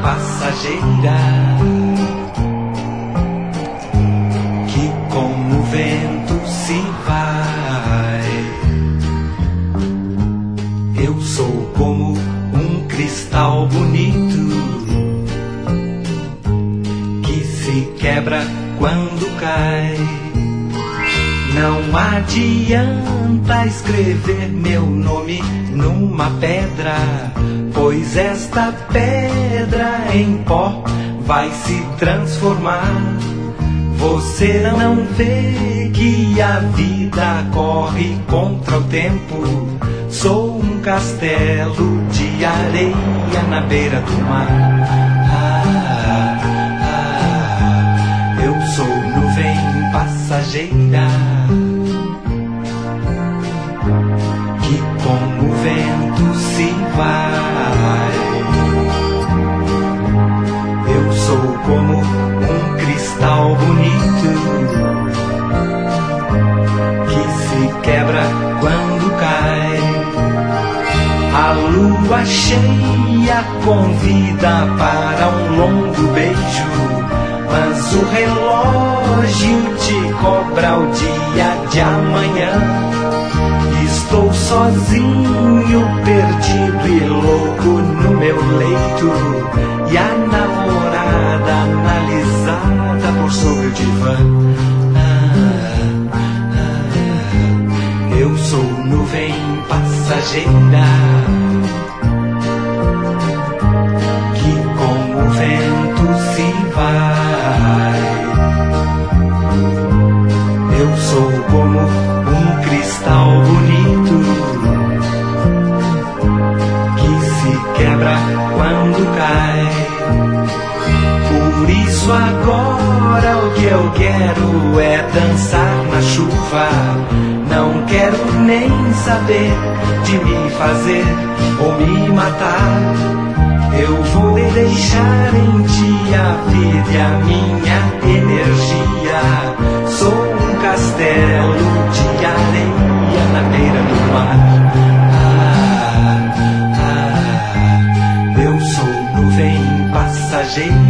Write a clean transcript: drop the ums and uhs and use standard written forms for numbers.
passageira que com o vento se vai. Eu sou como um cristal bonito que se quebra quando cai. Não adianta escrever meu nome numa pedra, pois esta pedra em pó vai se transformar. Você não vê que a vida corre contra o tempo? Sou um castelo de areia na beira do mar. Eu sou nuvem passageira que com o vento se vai. Eu sou como um cristal bonito que se quebra quando cai. A lua cheia convida para um longo beijo, mas o relógio te cobra o dia de amanhã. Estou sozinho, perdido e louco no meu leito, e a namorada analisada por sobre o divã. Eu sou nuvem passageira que com o vento se vai. Eu sou como um cristal bonito que se quebra quando cai. Por isso agora o que eu quero é dançar na chuva. Não quero nem saber de me fazer ou me matar. Eu vou deixar em ti a vida e a minha energia. Sou um castelo de areia na beira do mar. Eu sou nuvem passageira